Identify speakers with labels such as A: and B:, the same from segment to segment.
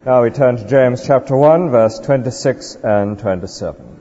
A: Now we turn to James chapter 1, verse 26 and 27.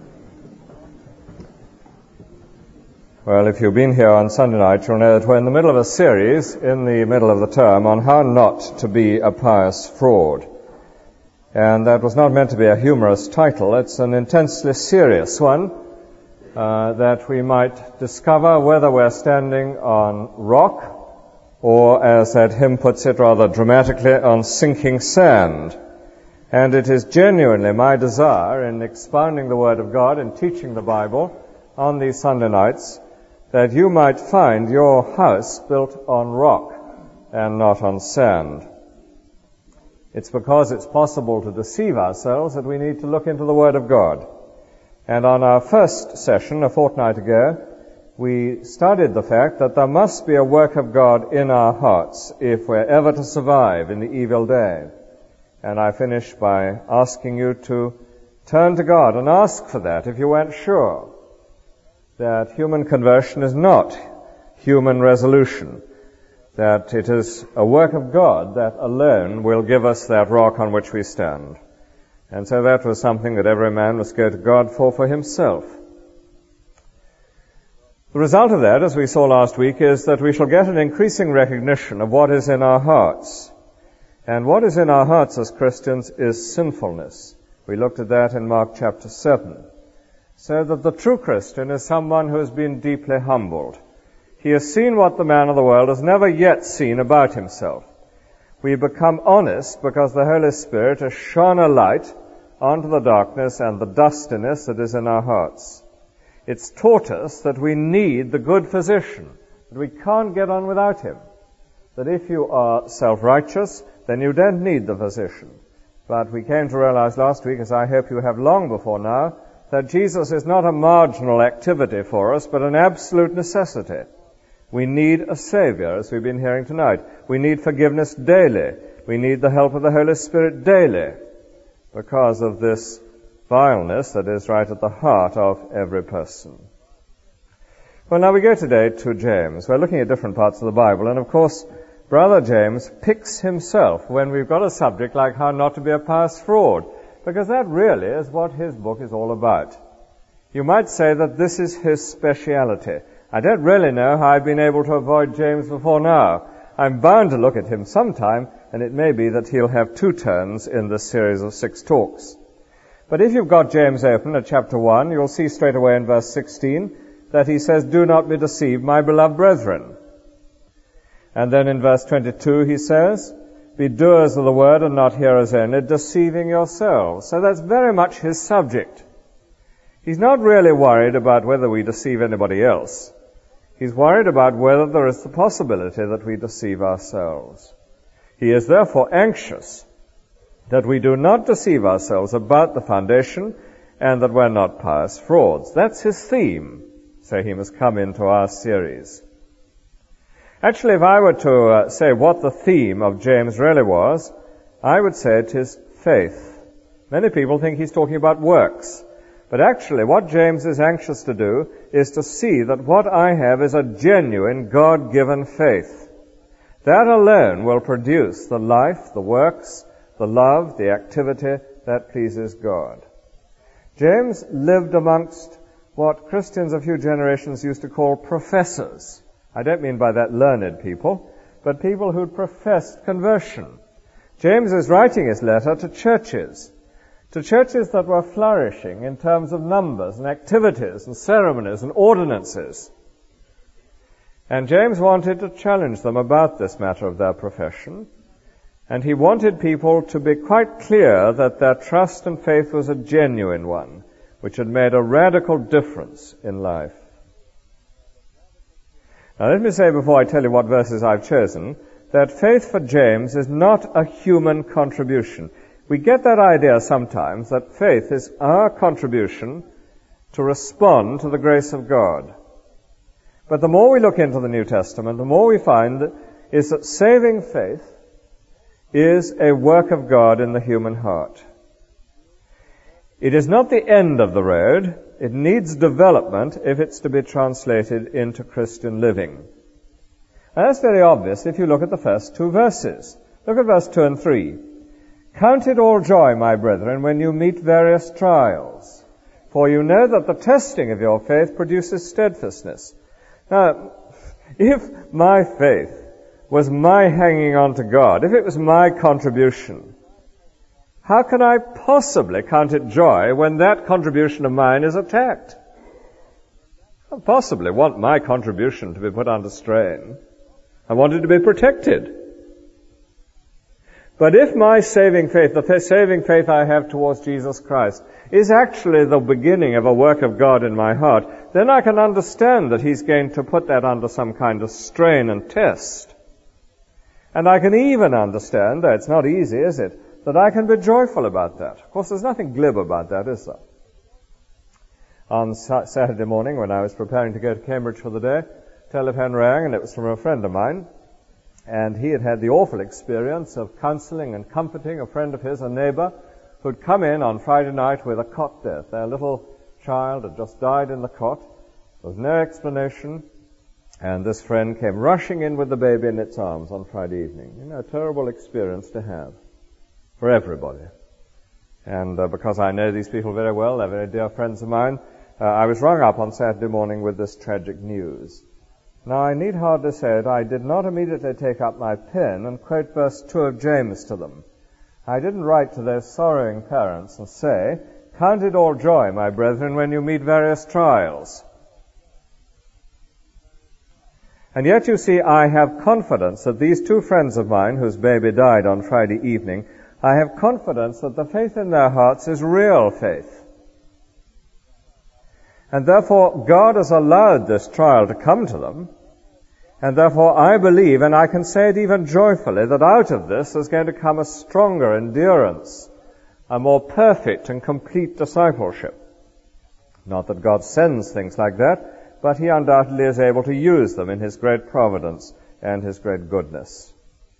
A: Well, if you've been here on Sunday night, you'll know that we're in the middle of a series in the middle of the term on how not to be a pious fraud. And that was not meant to be a humorous title. It's an intensely serious one, that we might discover whether we're standing on rock or, as that hymn puts it rather dramatically, on sinking sand. And it is genuinely my desire in expounding the Word of God and teaching the Bible on these Sunday nights that you might find your house built on rock and not on sand. It's because it's possible to deceive ourselves that we need to look into the Word of God. And on our first session, a fortnight ago, we studied the fact that there must be a work of God in our hearts if we're ever to survive in the evil day. And I finished by asking you to turn to God and ask for that if you weren't sure that human conversion is not human resolution, that it is a work of God that alone will give us that rock on which we stand. And so that was something that every man must go to God for himself. The result of that, as we saw last week, is that we shall get an increasing recognition of what is in our hearts. And what is in our hearts as Christians is sinfulness. We looked at that in Mark chapter 7. So that the true Christian is someone who has been deeply humbled. He has seen what the man of the world has never yet seen about himself. We become honest because the Holy Spirit has shone a light onto the darkness and the dustiness that is in our hearts. It's taught us that we need the good physician, that we can't get on without him. That if you are self-righteous, then you don't need the physician. But we came to realize last week, as I hope you have long before now, that Jesus is not a marginal activity for us, but an absolute necessity. We need a Savior, as we've been hearing tonight. We need forgiveness daily. We need the help of the Holy Spirit daily because of this vileness that is right at the heart of every person. Well, now we go today to James. We're looking at different parts of the Bible, and of course, Brother James picks himself when we've got a subject like how not to be a pious fraud, because that really is what his book is all about. You might say that this is his speciality. I don't really know how I've been able to avoid James before now. I'm bound to look at him sometime, and it may be that he'll have two turns in this series of 6 talks. But if you've got James open at chapter 1, you'll see straight away in verse 16 that he says, "Do not be deceived, my beloved brethren." And then in verse 22 he says, "Be doers of the word and not hearers only, deceiving yourselves." So that's very much his subject. He's not really worried about whether we deceive anybody else. He's worried about whether there is the possibility that we deceive ourselves. He is therefore anxious that we do not deceive ourselves about the foundation and that we're not pious frauds. That's his theme. So he must come into our series. Actually, if I were to say what the theme of James really was, I would say it is faith. Many people think he's talking about works. But actually, what James is anxious to do is to see that what I have is a genuine God-given faith. That alone will produce the life, the works, the love, the activity that pleases God. James lived amongst what Christians a few generations used to call professors. I don't mean by that learned people, but people who'd professed conversion. James is writing his letter to churches that were flourishing in terms of numbers and activities and ceremonies and ordinances. And James wanted to challenge them about this matter of their profession, and he wanted people to be quite clear that their trust and faith was a genuine one, which had made a radical difference in life. Now let me say before I tell you what verses I've chosen, that faith for James is not a human contribution. We get that idea sometimes that faith is our contribution to respond to the grace of God. But the more we look into the New Testament, the more we find is that saving faith is a work of God in the human heart. It is not the end of the road. It needs development if it's to be translated into Christian living. And that's very obvious if you look at the first 2 verses. Look at verse 2 and 3. Count it all joy, my brethren, when you meet various trials, for you know that the testing of your faith produces steadfastness. Now, if my faith was my hanging on to God, if it was my contribution, how can I possibly count it joy when that contribution of mine is attacked? I can't possibly want my contribution to be put under strain. I want it to be protected. But if my saving faith, the saving faith I have towards Jesus Christ, is actually the beginning of a work of God in my heart, then I can understand that He's going to put that under some kind of strain and test. And I can even understand, though it's not easy, is it, that I can be joyful about that. Of course, there's nothing glib about that, is there? On Saturday morning, when I was preparing to go to Cambridge for the day, telephone rang, and it was from a friend of mine. And he had had the awful experience of counseling and comforting a friend of his, a neighbor, who'd come in on Friday night with a cot death. Their little child had just died in the cot. There was no explanation. And this friend came rushing in with the baby in its arms on Friday evening. You know, a terrible experience to have for everybody. And because I know these people very well, they're very dear friends of mine, I was rung up on Saturday morning with this tragic news. Now, I need hardly say it, I did not immediately take up my pen and quote verse 2 of James to them. I didn't write to those sorrowing parents and say, "Count it all joy, my brethren, when you meet various trials." And yet, you see, I have confidence that these two friends of mine, whose baby died on Friday evening, I have confidence that the faith in their hearts is real faith. And therefore, God has allowed this trial to come to them, and therefore I believe, and I can say it even joyfully, that out of this is going to come a stronger endurance, a more perfect and complete discipleship. Not that God sends things like that, but He undoubtedly is able to use them in His great providence and His great goodness.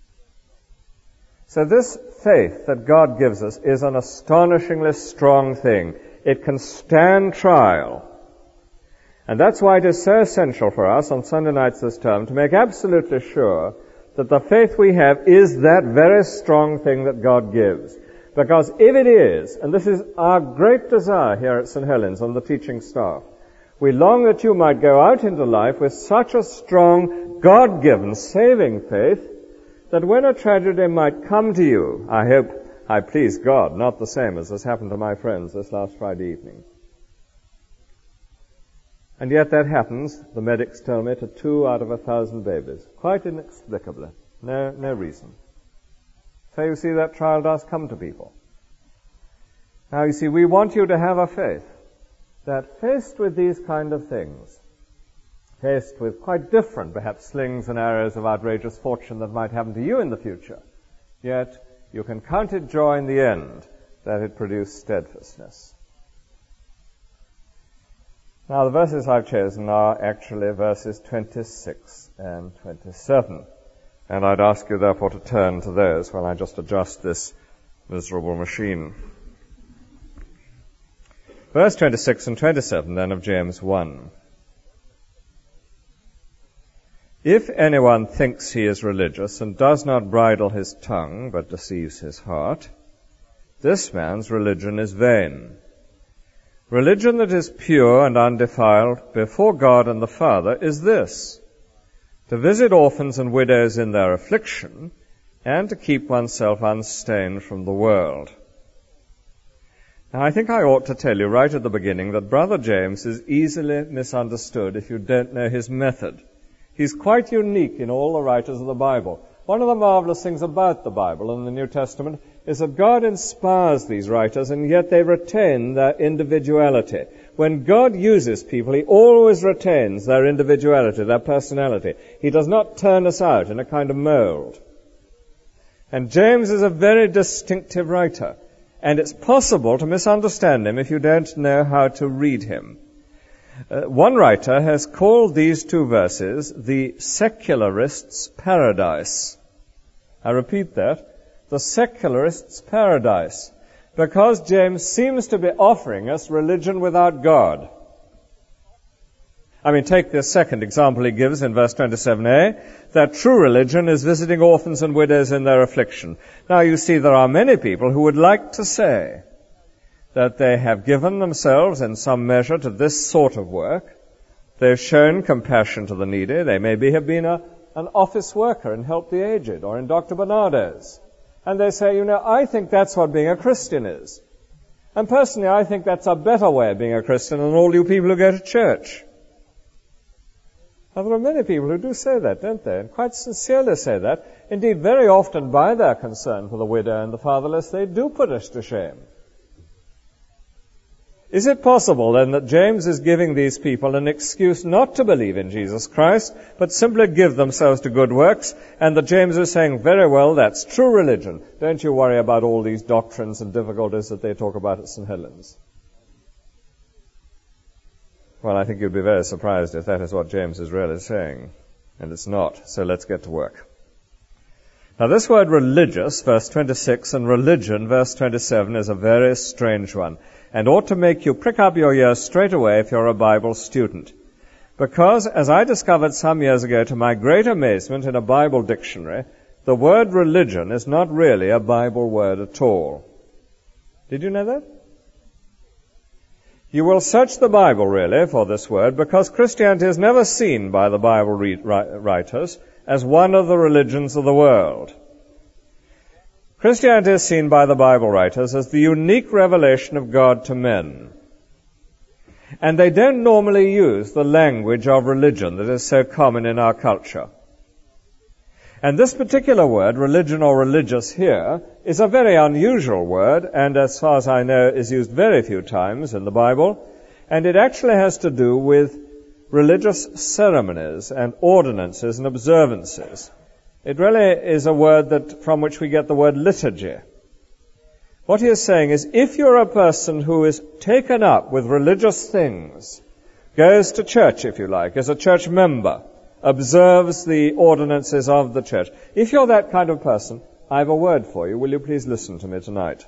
A: So this faith that God gives us is an astonishingly strong thing. It can stand trial. And that's why it is so essential for us on Sunday nights this term to make absolutely sure that the faith we have is that very strong thing that God gives. Because if it is, and this is our great desire here at St. Helens on the teaching staff, we long that you might go out into life with such a strong, God-given, saving faith that when a tragedy might come to you, I hope, I please God, not the same as has happened to my friends this last Friday evening. And yet that happens, the medics tell me, to 2 out of 1,000 babies. Quite inexplicably. No reason. So you see, that trial does come to people. Now you see, we want you to have a faith that faced with these kind of things, faced with quite different, perhaps, slings and arrows of outrageous fortune that might happen to you in the future, yet you can count it joy in the end that it produced steadfastness. Now, the verses I've chosen are actually verses 26 and 27. And I'd ask you, therefore, to turn to those while I just adjust this miserable machine. Verse 26 and 27, then, of James 1. If anyone thinks he is religious and does not bridle his tongue, but deceives his heart, this man's religion is vain. Religion that is pure and undefiled before God and the Father is this: to visit orphans and widows in their affliction, and to keep oneself unstained from the world. Now, I think I ought to tell you right at the beginning that Brother James is easily misunderstood if you don't know his method. He's quite unique in all the writers of the Bible. One of the marvelous things about the Bible and the New Testament is that God inspires these writers, and yet they retain their individuality. When God uses people, He always retains their individuality, their personality. He does not turn us out in a kind of mold. And James is a very distinctive writer, and it's possible to misunderstand him if you don't know how to read him. One writer has called these 2 verses the secularist's paradise. I repeat that. The secularist's paradise, because James seems to be offering us religion without God. Take the second example he gives in verse 27a, that true religion is visiting orphans and widows in their affliction. Now you see there are many people who would like to say that they have given themselves in some measure to this sort of work. They've shown compassion to the needy. They maybe have been an office worker and helped the aged, or in Dr. Bernardo's. And they say, I think that's what being a Christian is. And personally, I think that's a better way of being a Christian than all you people who go to church. Now, there are many people who do say that, don't they? And quite sincerely say that. Indeed, very often by their concern for the widow and the fatherless, they do put us to shame. Is it possible, then, that James is giving these people an excuse not to believe in Jesus Christ, but simply give themselves to good works, and that James is saying, very well, that's true religion. Don't you worry about all these doctrines and difficulties that they talk about at St. Helens? Well, I think you'd be very surprised if that is what James is really saying. And it's not. So let's get to work. Now, this word religious, verse 26, and religion, verse 27, is a very strange one, and ought to make you prick up your ears straight away if you're a Bible student. Because, as I discovered some years ago to my great amazement in a Bible dictionary, the word religion is not really a Bible word at all. Did you know that? You will search the Bible, really, for this word, because Christianity is never seen by the Bible writers as one of the religions of the world. Christianity is seen by the Bible writers as the unique revelation of God to men. And they don't normally use the language of religion that is so common in our culture. And this particular word, religion or religious here, is a very unusual word, and as far as I know, is used very few times in the Bible, and it actually has to do with religious ceremonies and ordinances and observances. It really is a word from which we get the word liturgy. What he is saying is, if you're a person who is taken up with religious things, goes to church, if you like, is a church member, observes the ordinances of the church, if you're that kind of person, I have a word for you. Will you please listen to me tonight?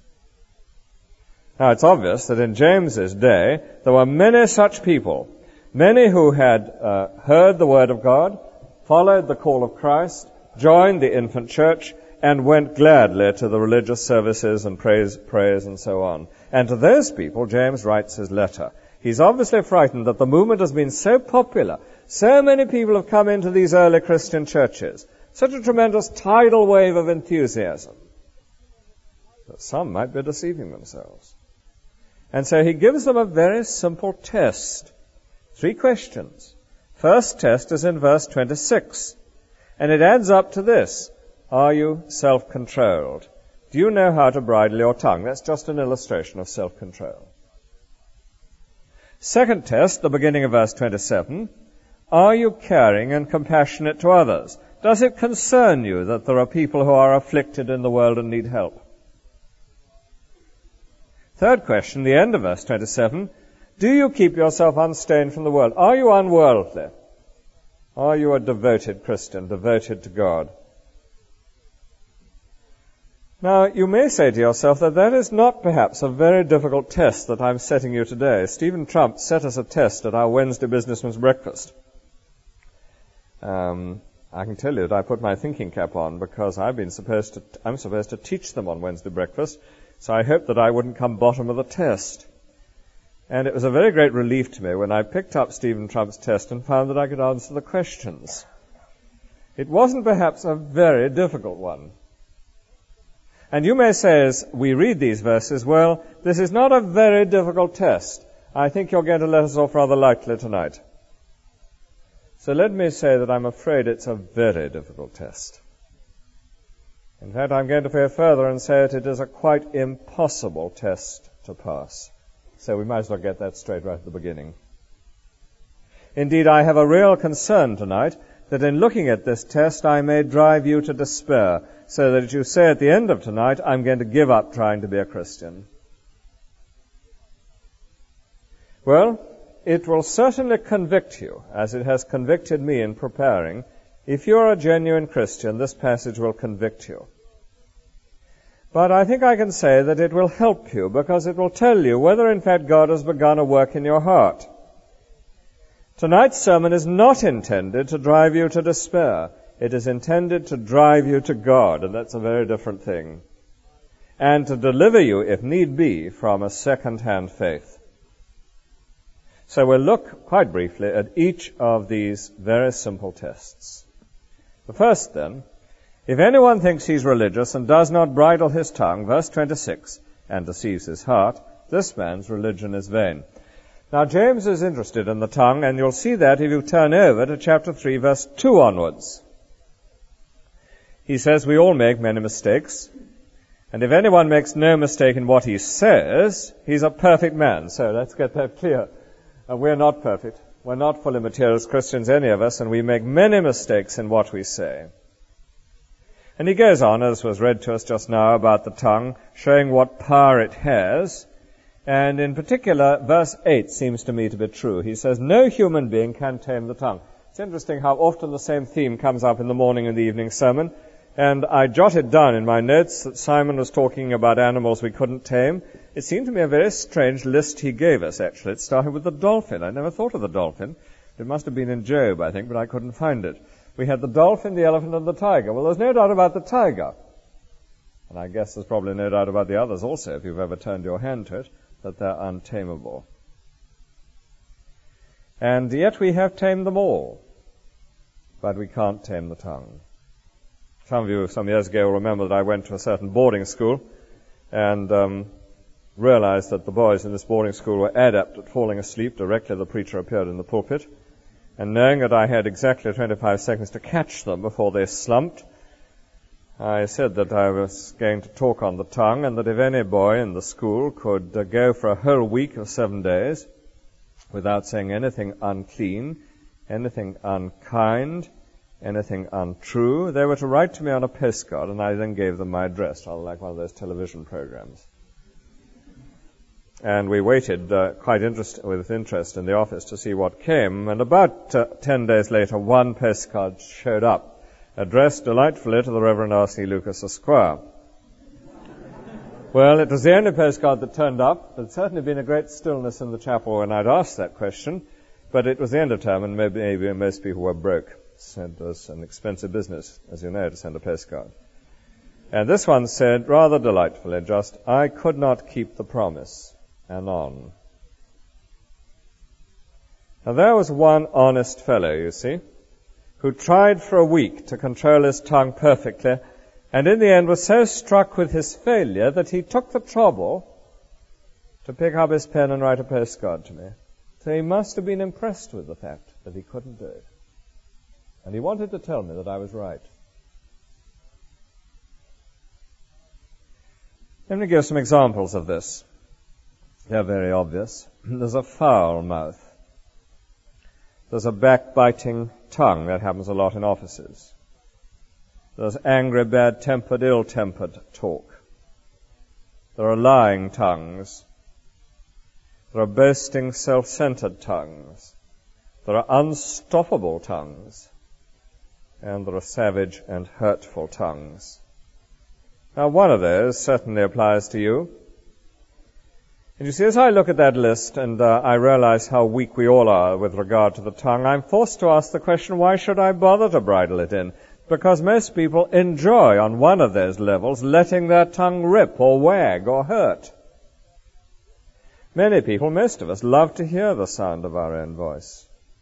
A: Now, it's obvious that in James's day, there were many such people, many who had heard the word of God, followed the call of Christ, joined the infant church, and went gladly to the religious services and prayers and so on. And to those people, James writes his letter. He's obviously frightened that the movement has been so popular. So many people have come into these early Christian churches. Such a tremendous tidal wave of enthusiasm that some might be deceiving themselves. And so he gives them a very simple test. 3 questions. First test is in verse 26. And it adds up to this. Are you self-controlled? Do you know how to bridle your tongue? That's just an illustration of self-control. Second test, the beginning of verse 27. Are you caring and compassionate to others? Does it concern you that there are people who are afflicted in the world and need help? Third question, the end of verse 27. Do you keep yourself unstained from the world? Are you unworldly? Are you a devoted Christian, devoted to God? Now, you may say to yourself that is not perhaps a very difficult test that I'm setting you today. Stephen Trump set us a test at our Wednesday Businessman's Breakfast. I can tell you that I put my thinking cap on because I'm supposed to teach them on Wednesday breakfast, so I hoped that I wouldn't come bottom of the test. And it was a very great relief to me when I picked up Stephen Trump's test and found that I could answer the questions. It wasn't perhaps a very difficult one. And you may say as we read these verses, well, this is not a very difficult test. I think you're going to let us off rather lightly tonight. So let me say that I'm afraid it's a very difficult test. In fact, I'm going to go further and say that it is a quite impossible test to pass. So we might as well get that straight right at the beginning. Indeed, I have a real concern tonight that in looking at this test, I may drive you to despair, so that you say at the end of tonight, I'm going to give up trying to be a Christian. Well, it will certainly convict you, as it has convicted me in preparing. If you're a genuine Christian, this passage will convict you. But I think I can say that it will help you, because it will tell you whether in fact God has begun a work in your heart. Tonight's sermon is not intended to drive you to despair. It is intended to drive you to God, and that's a very different thing. And to deliver you, if need be, from a second-hand faith. So we'll look quite briefly at each of these very simple tests. The first, then, if anyone thinks he's religious and does not bridle his tongue, verse 26, and deceives his heart, this man's religion is vain. Now, James is interested in the tongue, and you'll see that if you turn over to chapter 3, verse 2 onwards. He says we all make many mistakes, and if anyone makes no mistake in what he says, he's a perfect man. So let's get that clear. We're not perfect. We're not fully mature as Christians, any of us, and we make many mistakes in what we say. And he goes on, as was read to us just now, about the tongue, showing what power it has. And in particular, verse 8 seems to me to be true. He says, no human being can tame the tongue. It's interesting how often the same theme comes up in the morning and the evening sermon. And I jotted down in my notes that Simon was talking about animals we couldn't tame. It seemed to me a very strange list he gave us, actually. It started with the dolphin. I never thought of the dolphin. It must have been in Job, I think, but I couldn't find it. We had the dolphin, the elephant, and the tiger. Well, there's no doubt about the tiger. And I guess there's probably no doubt about the others also, if you've ever turned your hand to it, that they're untamable. And yet we have tamed them all, but we can't tame the tongue. Some of you some years ago will remember that I went to a certain boarding school and realized that the boys in this boarding school were adept at falling asleep directly the preacher appeared in the pulpit. And knowing that I had exactly 25 seconds to catch them before they slumped, I said that I was going to talk on the tongue, and that if any boy in the school could go for a whole week of 7 days without saying anything unclean, anything unkind, anything untrue, they were to write to me on a postcard, and I then gave them my address, rather like one of those television programs. And we waited with interest in the office to see what came, and about 10 days later, one postcard showed up, addressed delightfully to the Reverend R.C. Lucas, Esquire. Well, it was the only postcard that turned up. There'd certainly been a great stillness in the chapel when I'd asked that question, but it was the end of term, and maybe most people were broke. It was an expensive business, as you know, to send a postcard. And this one said, rather delightfully, just, I could not keep the promise, and on. Now there was one honest fellow, you see, who tried for a week to control his tongue perfectly, and in the end was so struck with his failure that he took the trouble to pick up his pen and write a postcard to me. So he must have been impressed with the fact that he couldn't do it. And he wanted to tell me that I was right. Let me give some examples of this. They're very obvious. There's a foul mouth. There's a backbiting tongue. That happens a lot in offices. There's angry, bad-tempered, ill-tempered talk. There are lying tongues. There are boasting, self-centered tongues. There are unstoppable tongues. And there are savage and hurtful tongues. Now, one of those certainly applies to you. And you see, as I look at that list and I realize how weak we all are with regard to the tongue, I'm forced to ask the question, why should I bother to bridle it in? Because most people enjoy, on one of those levels, letting their tongue rip or wag or hurt. Many people, most of us, love to hear the sound of our own voice.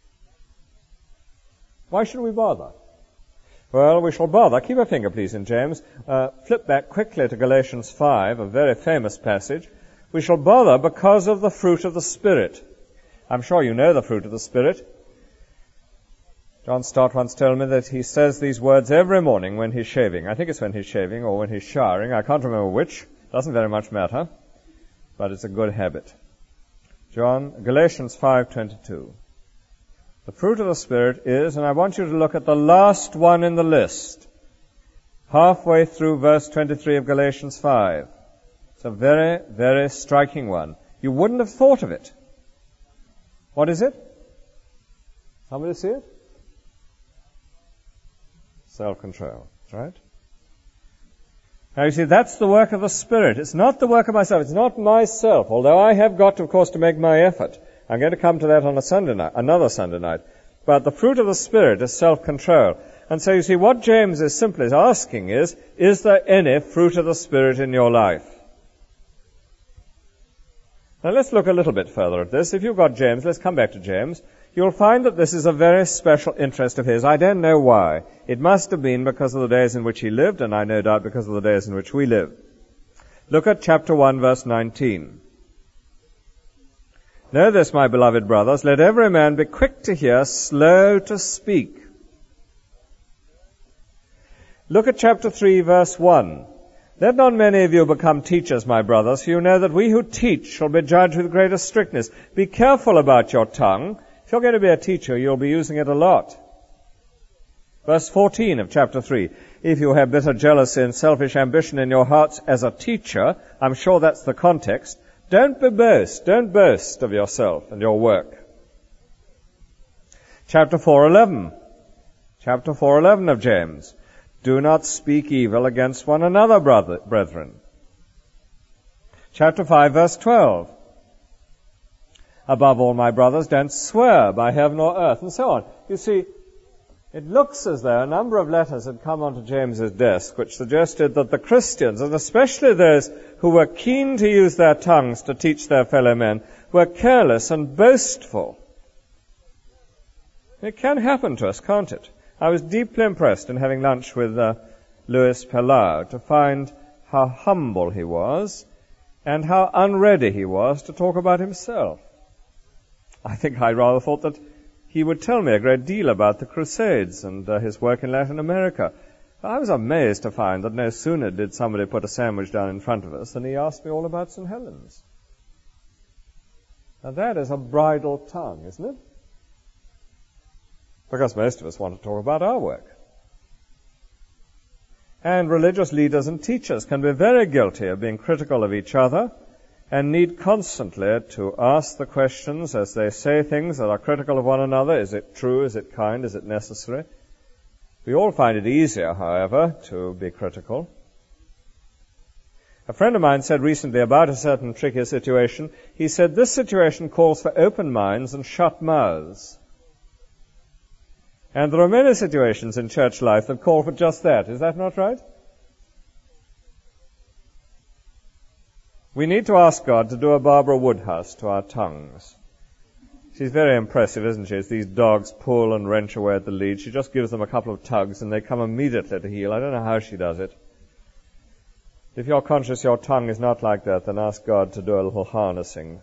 A: Why should we bother? Well, we shall bother. Keep a finger, please, in James. Flip back quickly to Galatians 5, a very famous passage. We shall bother because of the fruit of the Spirit. I'm sure you know the fruit of the Spirit. John Stott once told me that he says these words every morning when he's shaving. I think it's when he's shaving or when he's showering. I can't remember which. Doesn't very much matter. But it's a good habit. Galatians 5:22. The fruit of the Spirit is, and I want you to look at the last one in the list, halfway through verse 23 of Galatians 5. It's a very, very striking one. You wouldn't have thought of it. What is it? Somebody see it? Self-control. That's right. Now you see, that's the work of the Spirit. It's not the work of myself. It's not myself, although I have got, of course, to make my effort. I'm going to come to that on another Sunday night. But the fruit of the Spirit is self-control. And so you see, what James is simply asking is there any fruit of the Spirit in your life? Now let's look a little bit further at this. If you've got James, let's come back to James. You'll find that this is a very special interest of his. I don't know why. It must have been because of the days in which he lived, and I no doubt because of the days in which we live. Look at chapter 1, verse 19. Know this, my beloved brothers, let every man be quick to hear, slow to speak. Look at chapter 3, verse 1. Let not many of you become teachers, my brothers, for you know that we who teach shall be judged with greater strictness. Be careful about your tongue. If you're going to be a teacher, you'll be using it a lot. Verse 14 of chapter 3. If you have bitter jealousy and selfish ambition in your hearts as a teacher, I'm sure that's the context, don't boast of yourself and your work. Chapter 4:11 of James. Do not speak evil against one another, brethren. Chapter 5, verse 12. Above all, my brothers, don't swear by heaven or earth, and so on. You see, it looks as though a number of letters had come onto James's desk which suggested that the Christians, and especially those who were keen to use their tongues to teach their fellow men, were careless and boastful. It can happen to us, can't it? I was deeply impressed in having lunch with Louis Palau to find how humble he was and how unready he was to talk about himself. I think I rather thought that he would tell me a great deal about the Crusades and his work in Latin America. I was amazed to find that no sooner did somebody put a sandwich down in front of us than he asked me all about St. Helens. Now that is a bridle tongue, isn't it? Because most of us want to talk about our work. And religious leaders and teachers can be very guilty of being critical of each other and need constantly to ask the questions as they say things that are critical of one another. Is it true? Is it kind? Is it necessary? We all find it easier, however, to be critical. A friend of mine said recently about a certain tricky situation, he said, this situation calls for open minds and shut mouths. And there are many situations in church life that call for just that. Is that not right? We need to ask God to do a Barbara Woodhouse to our tongues. She's very impressive, isn't she? As these dogs pull and wrench away at the lead, she just gives them a couple of tugs and they come immediately to heel. I don't know how she does it. If you're conscious your tongue is not like that, then ask God to do a little harnessing.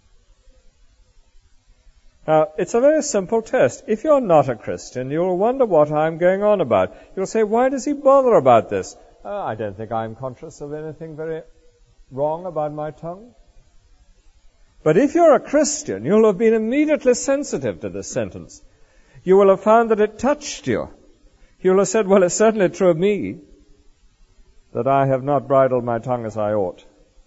A: Now, it's a very simple test. If you're not a Christian, you'll wonder what I'm going on about. You'll say, why does he bother about this? I don't think I'm conscious of anything very wrong about my tongue. But if you're a Christian, you'll have been immediately sensitive to this sentence. You will have found that it touched you. You'll have said, well, it's certainly true of me that I have not bridled my tongue as I ought.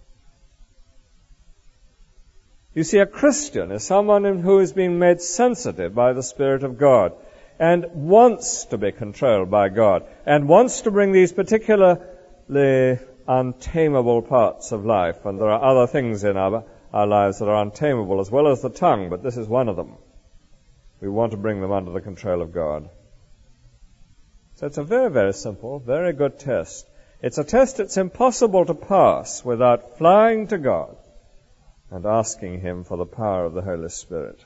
A: You see, a Christian is someone who is being made sensitive by the Spirit of God and wants to be controlled by God and wants to bring these particularly untamable parts of life. And there are other things in our lives that are untamable as well as the tongue, but this is one of them. We want to bring them under the control of God. So it's a very, very simple, very good test. It's a test it's impossible to pass without flying to God and asking Him for the power of the Holy Spirit.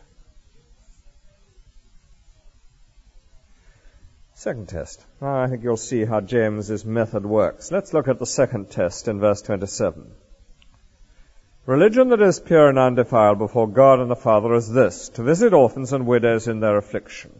A: Second test. Now I think you'll see how James's method works. Let's look at the second test in verse 27. Religion that is pure and undefiled before God and the Father is this, to visit orphans and widows in their affliction.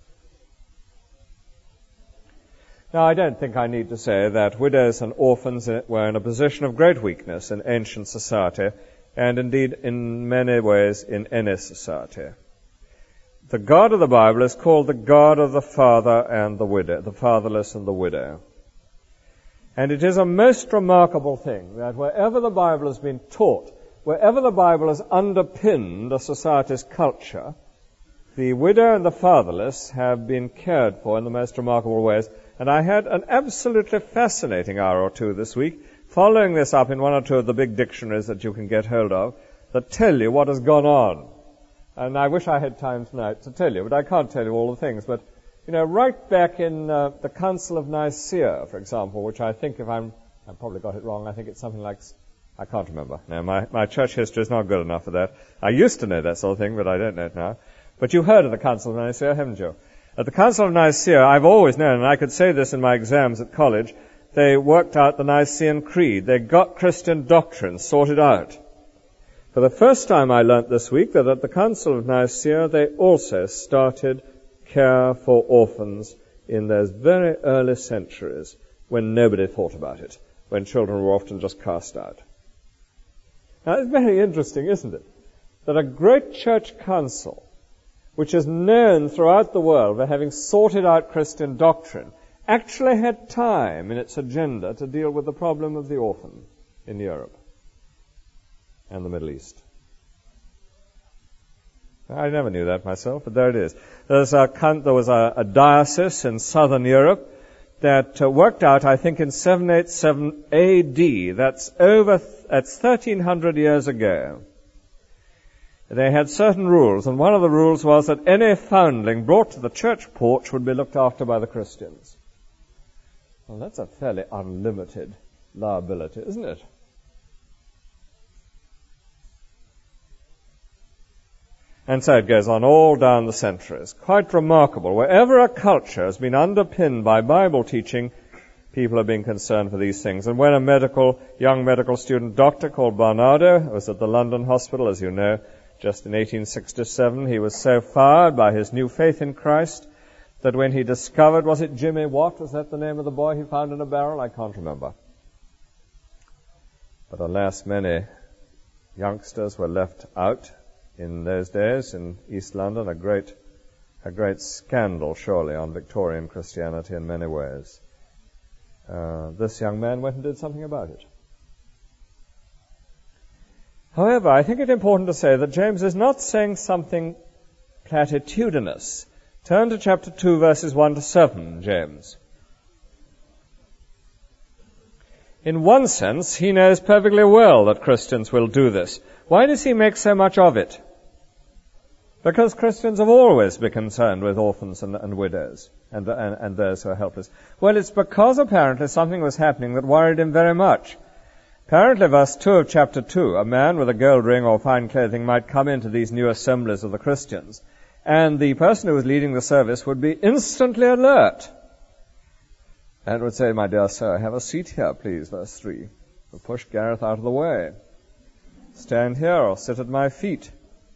A: Now, I don't think I need to say that widows and orphans were in a position of great weakness in ancient society, and indeed in many ways in any society. The God of the Bible is called the God of the father and the widow, the fatherless and the widow. And it is a most remarkable thing that wherever the Bible has been taught, wherever the Bible has underpinned a society's culture, the widow and the fatherless have been cared for in the most remarkable ways. And I had an absolutely fascinating hour or two this week, following this up in one or two of the big dictionaries that you can get hold of, that tell you what has gone on. And I wish I had time tonight to tell you, but I can't tell you all the things. But, right back in the Council of Nicaea, for example, which I think, I probably got it wrong, I think it's something like, I can't remember. No, my church history is not good enough for that. I used to know that sort of thing, but I don't know it now. But you've heard of the Council of Nicaea, haven't you? At the Council of Nicaea, I've always known, and I could say this in my exams at college, they worked out the Nicene Creed. They got Christian doctrine sorted out. For the first time I learnt this week that at the Council of Nicaea they also started care for orphans in those very early centuries when nobody thought about it, when children were often just cast out. Now it's very interesting, isn't it, that a great church council, which is known throughout the world for having sorted out Christian doctrine, actually had time in its agenda to deal with the problem of the orphan in Europe and the Middle East. I never knew that myself, but there it is. There was a diocese in southern Europe that worked out, I think, in 787 AD. That's 1,300 years ago. They had certain rules, and one of the rules was that any foundling brought to the church porch would be looked after by the Christians. Well, that's a fairly unlimited liability, isn't it? And so it goes on all down the centuries. Quite remarkable. Wherever a culture has been underpinned by Bible teaching, people have been concerned for these things. And when a young medical student doctor called Barnardo was at the London hospital, as you know, just in 1867, he was so fired by his new faith in Christ that when he discovered, was it Jimmy Watt? Was that the name of the boy he found in a barrel? I can't remember. But alas, many youngsters were left out in those days in East London, a great scandal, surely, on Victorian Christianity in many ways. This young man went and did something about it. However, I think it important to say that James is not saying something platitudinous. Turn to chapter 2, verses 1 to 7, James. In one sense, he knows perfectly well that Christians will do this. Why does he make so much of it? Because Christians have always been concerned with orphans and widows and those who are helpless. Well, it's because apparently something was happening that worried him very much. Apparently, verse 2 of chapter 2, a man with a gold ring or fine clothing might come into these new assemblies of the Christians, and the person who was leading the service would be instantly alert and would say, "My dear sir, have a seat here, please," verse 3. Or, "Push Gareth out of the way. Stand here or sit at my feet."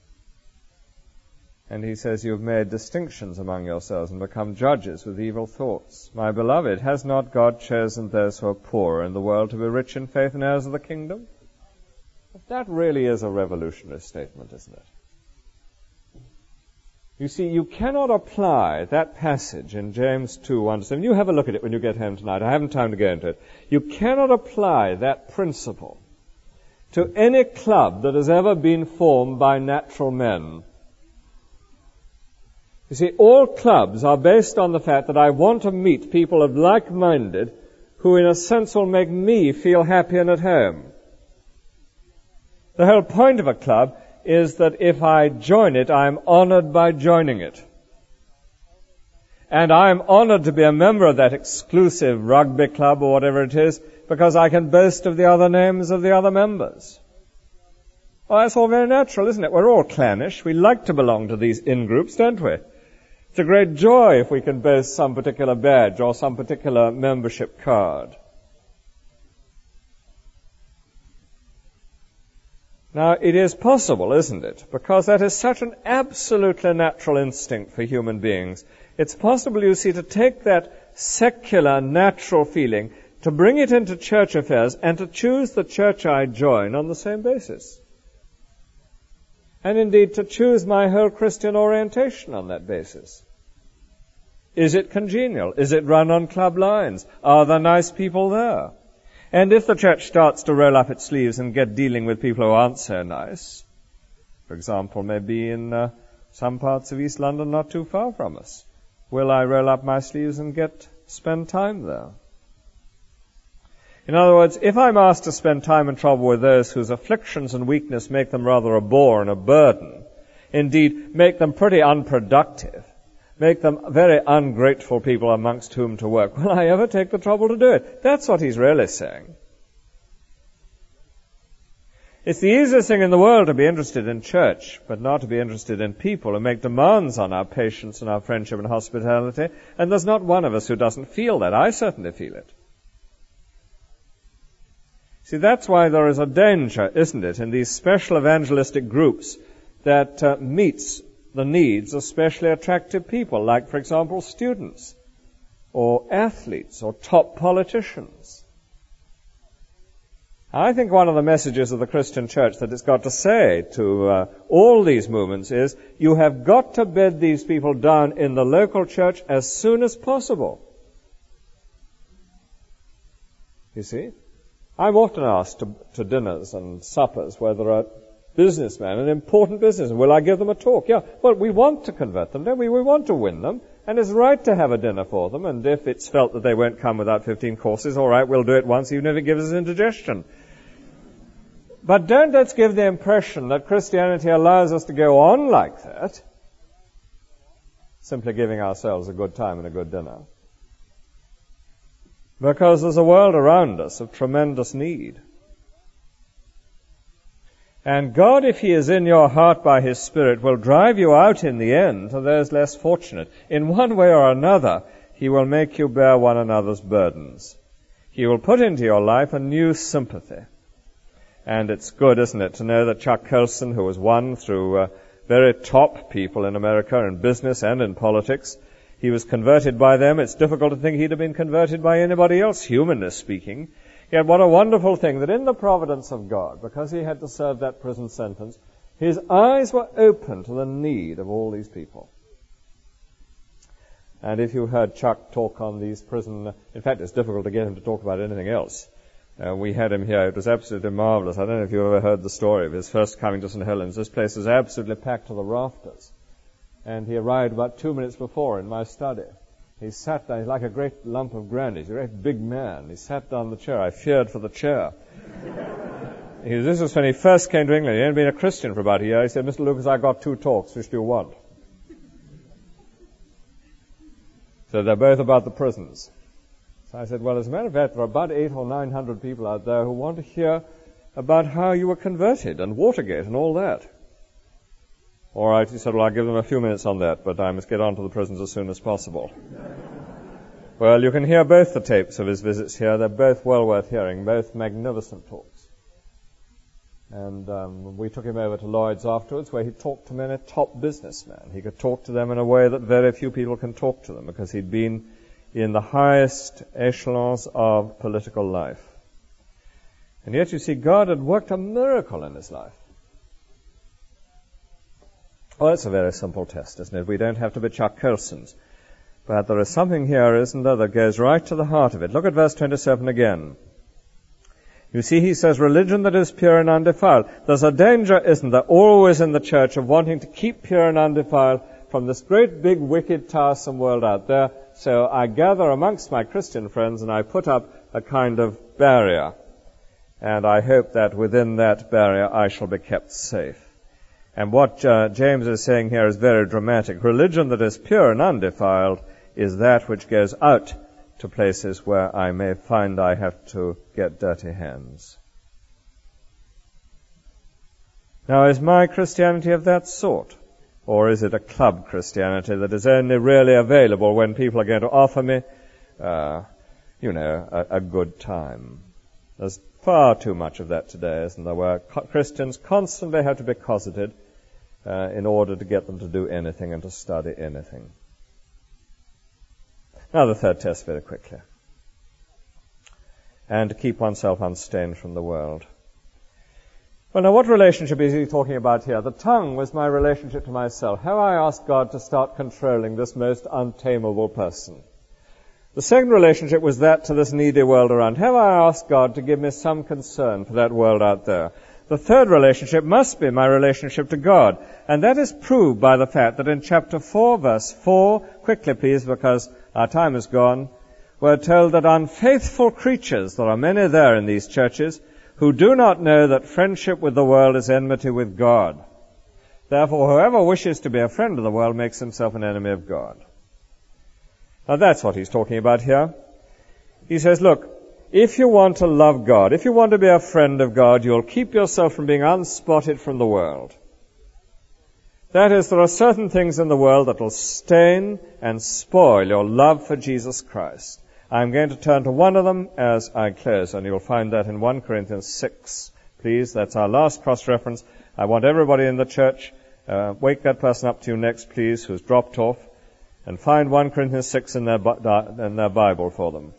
A: And he says, "You've made distinctions among yourselves and become judges with evil thoughts. My beloved, has not God chosen those who are poor in the world to be rich in faith and heirs of the kingdom?" That really is a revolutionary statement, isn't it? You see, you cannot apply that passage in James 2, 1 to 7. You have a look at it when you get home tonight. I haven't time to go into it. You cannot apply that principle to any club that has ever been formed by natural men. You see, all clubs are based on the fact that I want to meet people of like-minded who in a sense will make me feel happy and at home. The whole point of a club is that if I join it, I am honored by joining it. And I am honored to be a member of that exclusive rugby club or whatever it is, because I can boast of the other names of the other members. Well, that's all very natural, isn't it? We're all clannish. We like to belong to these in-groups, don't we? It's a great joy if we can boast some particular badge or some particular membership card. Now, it is possible, isn't it? Because that is such an absolutely natural instinct for human beings. It's possible, you see, to take that secular, natural feeling, to bring it into church affairs, and to choose the church I join on the same basis. And indeed, to choose my whole Christian orientation on that basis. Is it congenial? Is it run on club lines? Are there nice people there? And if the church starts to roll up its sleeves and get dealing with people who aren't so nice, for example, maybe in some parts of East London not too far from us, will I roll up my sleeves and spend time there? In other words, if I'm asked to spend time and trouble with those whose afflictions and weakness make them rather a bore and a burden, Indeed, make them pretty unproductive. Make them very ungrateful people amongst whom to work. Will I ever take the trouble to do it? That's what he's really saying. It's the easiest thing in the world to be interested in church, but not to be interested in people who make demands on our patience and our friendship and hospitality. And there's not one of us who doesn't feel that. I certainly feel it. See, that's why there is a danger, isn't it, in these special evangelistic groups that meets the needs of specially attractive people, like, for example, students, or athletes, or top politicians. I think one of the messages of the Christian church that it's got to say to all these movements is, you have got to bed these people down in the local church as soon as possible. You see? I'm often asked to dinners and suppers where there are businessmen and important businessmen. Will I give them a talk? Yeah. Well, we want to convert them, don't we? We want to win them. And it's right to have a dinner for them. And if it's felt that they won't come without 15 courses, all right, we'll do it once, even if it gives us indigestion. But don't let's give the impression that Christianity allows us to go on like that, simply giving ourselves a good time and a good dinner. Because there's a world around us of tremendous need. And God, if He is in your heart by His Spirit, will drive you out in the end to those less fortunate. In one way or another, He will make you bear one another's burdens. He will put into your life a new sympathy. And it's good, isn't it, to know that Chuck Colson, who was won through very top people in America in business and in politics, he was converted by them. It's difficult to think he'd have been converted by anybody else, humanly speaking. Yet what a wonderful thing that in the providence of God, because he had to serve that prison sentence, his eyes were open to the need of all these people. And if you heard Chuck talk on these prison... In fact, it's difficult to get him to talk about anything else. We had him here. It was absolutely marvelous. I don't know if you ever heard the story of his first coming to St. Helens. This place was absolutely packed to the rafters. And he arrived about 2 minutes before in my study. He sat there, he's like a great lump of granite. He's a great big man. He sat down in the chair. I feared for the chair. This was when he first came to England. He hadn't been a Christian for about a year. He said, Mr. Lucas, I got 2 talks. Which do you want? So they're both about the prisons. So I said, well, as a matter of fact, there are about 800 or 900 people out there who want to hear about how you were converted and Watergate and all that. All right, he said, well, I'll give them a few minutes on that, but I must get on to the prisons as soon as possible. Well, you can hear both the tapes of his visits here. They're both well worth hearing, both magnificent talks. And we took him over to Lloyd's afterwards, where he talked to many top businessmen. He could talk to them in a way that very few people can talk to them, because he'd been in the highest echelons of political life. And yet, you see, God had worked a miracle in his life. Well, it's a very simple test, isn't it? We don't have to be Chuck Colsons. But there is something here, isn't there, that goes right to the heart of it. Look at verse 27 again. You see, he says, religion that is pure and undefiled. There's a danger, isn't there, always in the church of wanting to keep pure and undefiled from this great, big, wicked, tiresome world out there. So I gather amongst my Christian friends and I put up a kind of barrier. And I hope that within that barrier I shall be kept safe. And what James is saying here is very dramatic. Religion that is pure and undefiled is that which goes out to places where I may find I have to get dirty hands. Now, is my Christianity of that sort? Or is it a club Christianity that is only really available when people are going to offer me, a good time? There's far too much of that today, isn't there, where Christians constantly have to be cosseted in order to get them to do anything and to study anything. Now the third test very quickly. And to keep oneself unstained from the world. Well, now what relationship is he talking about here? The tongue was my relationship to myself. Have I asked God to start controlling this most untamable person? The second relationship was that to this needy world around. Have I asked God to give me some concern for that world out there? The third relationship must be my relationship to God. And that is proved by the fact that in chapter 4, verse 4, quickly please, because our time is gone, we're told that unfaithful creatures, there are many there in these churches, who do not know that friendship with the world is enmity with God. Therefore, whoever wishes to be a friend of the world makes himself an enemy of God. Now that's what he's talking about here. He says, look, if you want to love God, if you want to be a friend of God, you'll keep yourself from being unspotted from the world. That is, there are certain things in the world that will stain and spoil your love for Jesus Christ. I'm going to turn to one of them as I close, and you'll find that in 1 Corinthians 6. Please, that's our last cross-reference. I want everybody in the church, wake that person up to you next, please, who's dropped off, and find 1 Corinthians 6 in their Bible for them.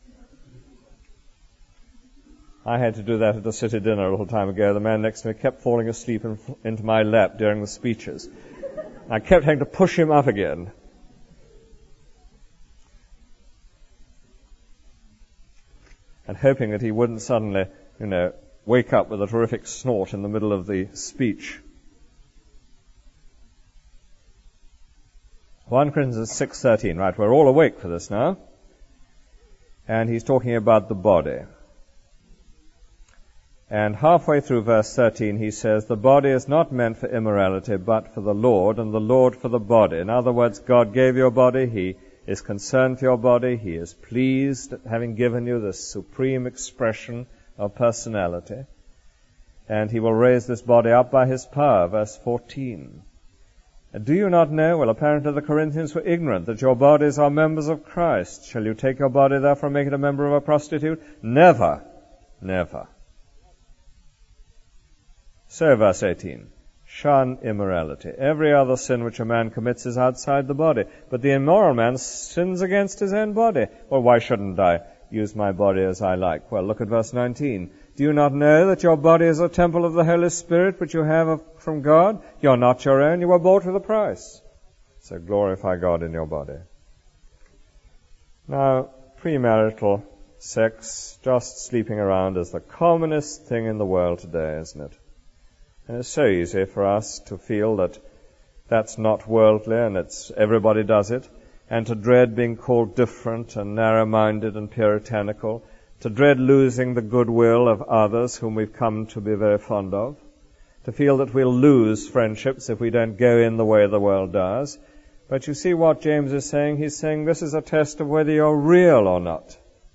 A: I had to do that at a city dinner a little time ago. The man next to me kept falling asleep into my lap during the speeches. I kept having to push him up again. And hoping that he wouldn't suddenly, wake up with a terrific snort in the middle of the speech. 1 Corinthians 6:13. Right, we're all awake for this now. And he's talking about the body. And halfway through verse 13 he says, the body is not meant for immorality, but for the Lord, and the Lord for the body. In other words, God gave you a body. He is concerned for your body. He is pleased at having given you this supreme expression of personality. And he will raise this body up by his power, verse 14. And do you not know? Well, apparently the Corinthians were ignorant that your bodies are members of Christ. Shall you take your body therefore and make it a member of a prostitute? Never. Never. So, verse 18, shun immorality. Every other sin which a man commits is outside the body, but the immoral man sins against his own body. Well, why shouldn't I use my body as I like? Well, look at verse 19. Do you not know that your body is a temple of the Holy Spirit which you have from God? You're not your own, you were bought with a price. So glorify God in your body. Now, premarital sex, just sleeping around, is the commonest thing in the world today, isn't it? And it's so easy for us to feel that that's not worldly and everybody does it, and to dread being called different and narrow-minded and puritanical, to dread losing the goodwill of others whom we've come to be very fond of, to feel that we'll lose friendships if we don't go in the way the world does. But you see what James is saying? He's saying this is a test of whether you're real or not.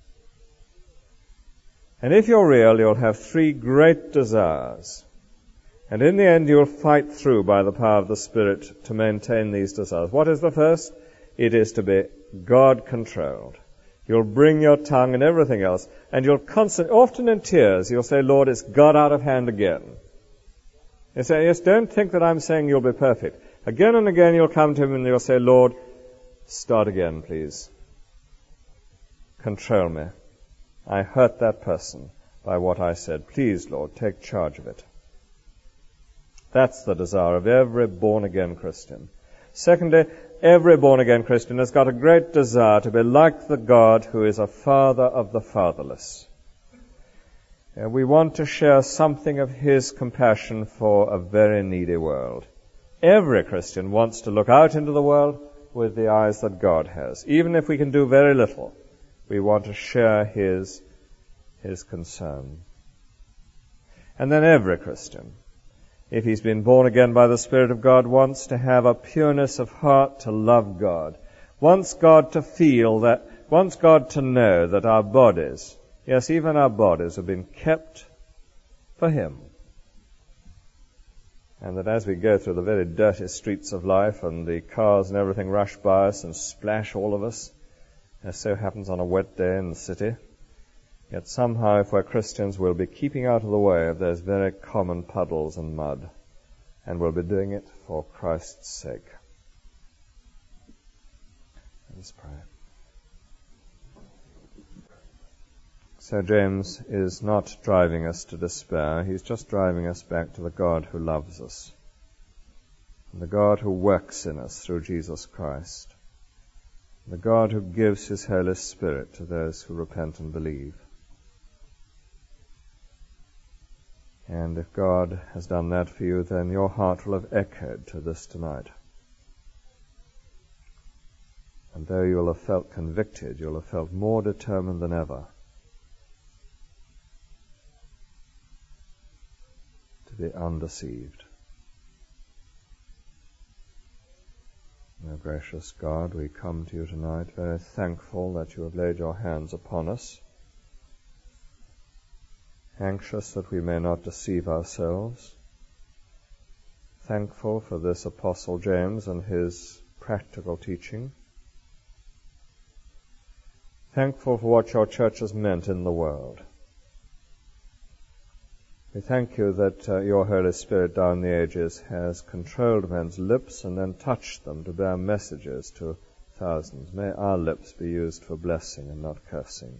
A: And if you're real, you'll have three great desires. And in the end, you'll fight through by the power of the Spirit to maintain these desires. What is the first? It is to be God-controlled. You'll bring your tongue and everything else, and you'll often in tears, you'll say, Lord, it's got out of hand again. You say, yes, don't think that I'm saying you'll be perfect. Again and again you'll come to him and you'll say, Lord, start again, please. Control me. I hurt that person by what I said. Please, Lord, take charge of it. That's the desire of every born-again Christian. Secondly, every born-again Christian has got a great desire to be like the God who is a father of the fatherless. We want to share something of his compassion for a very needy world. Every Christian wants to look out into the world with the eyes that God has. Even if we can do very little, we want to share his concern. And then every Christian, if he's been born again by the Spirit of God, wants to have a pureness of heart to love God, wants God to feel that, wants God to know that our bodies, yes, even our bodies, have been kept for him. And that as we go through the very dirty streets of life and the cars and everything rush by us and splash all of us, as so happens on a wet day in the city, yet somehow, if we're Christians, we'll be keeping out of the way of those very common puddles and mud, and we'll be doing it for Christ's sake. Let's pray. So James is not driving us to despair. He's just driving us back to the God who loves us, and the God who works in us through Jesus Christ, the God who gives his Holy Spirit to those who repent and believe. And if God has done that for you, then your heart will have echoed to this tonight. And though you'll have felt convicted, you'll have felt more determined than ever to be undeceived. O gracious God, we come to you tonight very thankful that you have laid your hands upon us, anxious that we may not deceive ourselves, thankful for this Apostle James and his practical teaching, thankful for what your church has meant in the world. We thank you that your Holy Spirit down the ages has controlled men's lips and then touched them to bear messages to thousands. May our lips be used for blessing and not cursing.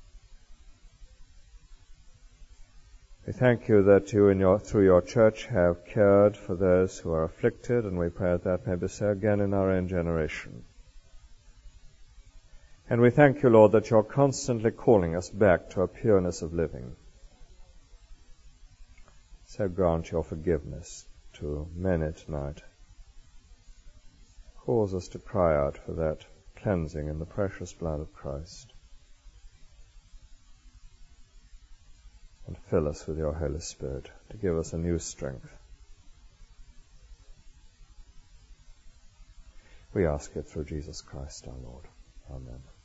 A: We thank you that you through your church have cared for those who are afflicted, and we pray that may be so again in our own generation. And we thank you, Lord, that you're constantly calling us back to a pureness of living. So grant your forgiveness to many tonight. Cause us to cry out for that cleansing in the precious blood of Christ. And fill us with your Holy Spirit to give us a new strength. We ask it through Jesus Christ our Lord. Amen.